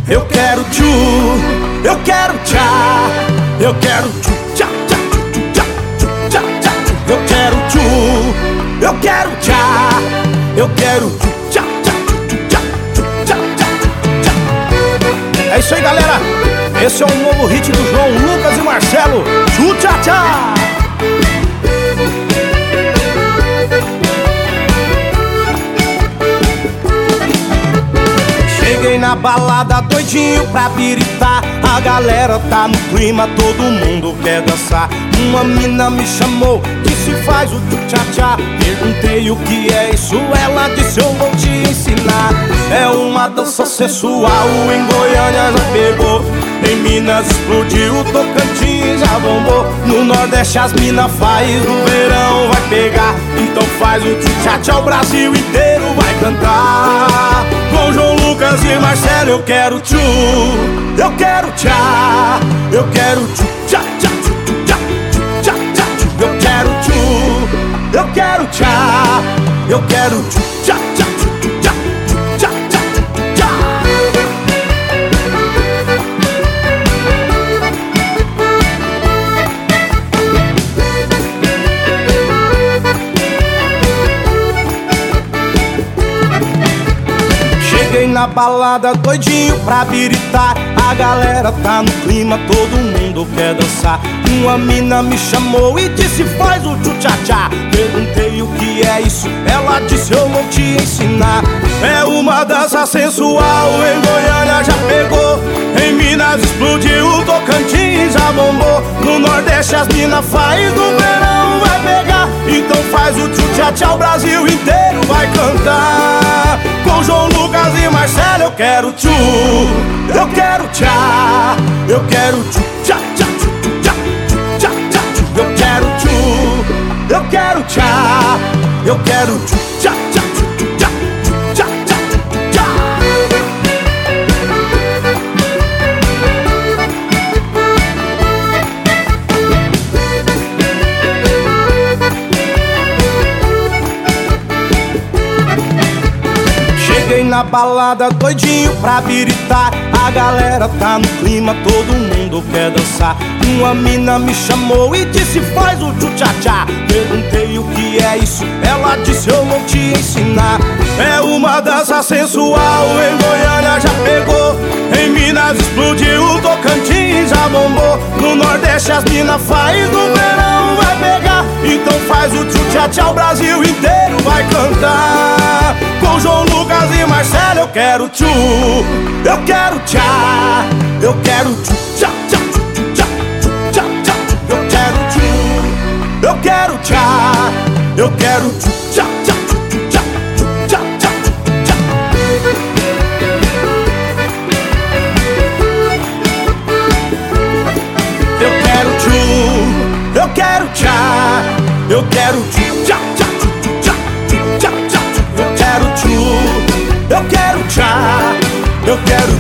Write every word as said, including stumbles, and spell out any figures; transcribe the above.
Eu quero tchu, eu quero tchá, eu quero tchu, tchá, tchá, tchu, tchá, tchu, tchá, tchá, tchu. Eu quero tchu, eu quero tchá, eu quero tchu, tchá, tchá, tchu, tchá, tchu, tchá, tchá, tchá. É isso aí, galera. Esse é um novo hit do João Lucas e Marcelo, Tchu Tchá Tchá. Cheguei na balada doidinho pra biritar. A galera tá no clima, todo mundo quer dançar. Uma mina me chamou, disse faz o tchu-tchá-tchá. Perguntei o que é isso, ela disse eu vou te ensinar. É uma dança sensual, em Goiânia já pegou. Em Minas explodiu, Tocantins já bombou. No Nordeste as mina faz, no verão vai pegar. Então faz o tchu-tchá-tchá, o Brasil inteiro vai cantar. Com João Lucas e Marcelo eu quero tchu, eu quero tchá, eu quero tchu, tchá, tchá, tchu, tchá, tchu, tchá, tchá, tchu. Eu quero tchu, eu quero tchá, eu quero tchu, tchá, tchá, tchu, tchá, tchu, tchá, tchá, tchu, tchá. Cheguei na balada doidinho pra biritar. A galera tá no clima, todo mundo quer dançar. Uma mina me chamou e disse faz o tchu-tchá-tchá. Perguntei o que é isso, ela disse eu vou te ensinar. É uma dança sensual, em Goiânia já pegou. Em Minas explodiu, Tocantins já bombou. No Nordeste as mina faz, no verão vai pegar. Então faz o tchu-tchá-tchá, o Brasil inteiro vai cantar. Com João Lucas e Marcelo eu quero tchu, eu quero tchá, eu quero tchu, tchá, tchá, tchu, tchá, tchu, tchá, tchá, tchu. Eu quero tchu, eu quero tchá, eu quero tchu, tchá, tchá, tchu, tchá, tchu, tchá, tchá, tchu, tchá. Cheguei na balada doidinho pra biritar. A galera tá no clima, todo mundo quer dançar. Uma mina me chamou e disse faz o tchu-tchá-tchá. Perguntei o que é isso, ela disse eu vou te ensinar. É uma dança sensual, em Goiânia já pegou. Em Minas explodiu, Tocantins já bombou. No Nordeste as mina faz, no verão vai pegar. Então faz o tchu-tchá-tchá, o Brasil inteiro vai cantar. Com João Lucas e Marcelo eu quero tchu, eu quero tchá, eu quero tchu, tchá, tchá, tchu, tchá, tchu, tchá, tchá, tchu. Eu quero tchu, eu quero tchá, eu quero tchu, tchá, tchá, tchu, tchá, tchu, tchá, tchá, tchu, tchá. Eu quero tchu, eu quero tchá, eu quero tchu, tchá, tchá, tchu, tchá, tchu, tchá, tchá, tchu. Eu quero tchu, eu quero tchá, eu quero